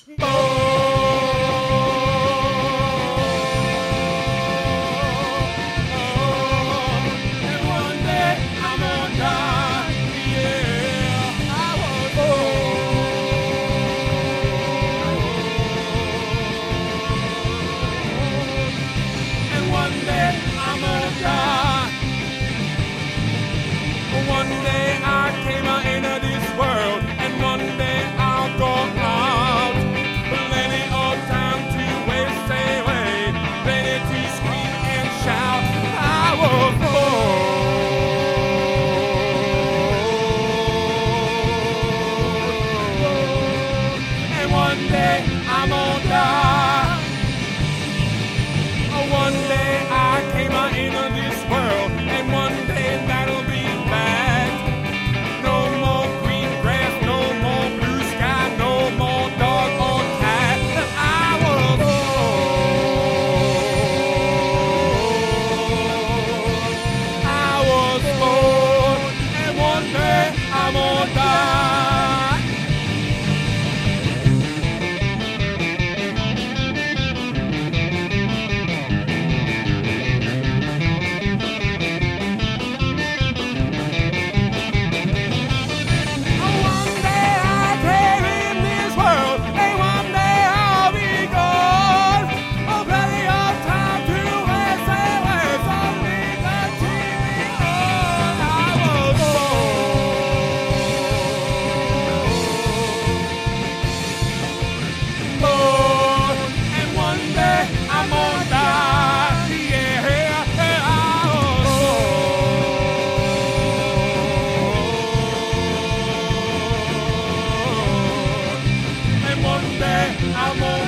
And one day I'm gonna die. Yeah, I was and one day I'm gonna die. One day I came out into this world, and one day I'll go out. Plenty of time to waste away, plenty to scream and shout. I was born, and one day I'm gonna die. One day I came out into this world, and one day that'll be bad. No more green grass, no more blue sky, no more dog or cat. I was born. I was born, and one day I'm gonna die. One day I'll came in this world, and one day I'll be gone. Oh, plenty of time to waste away, some need to keep me on. I was born, and one day I'm gonna die. Yeah, I was born, and one day I'm gonna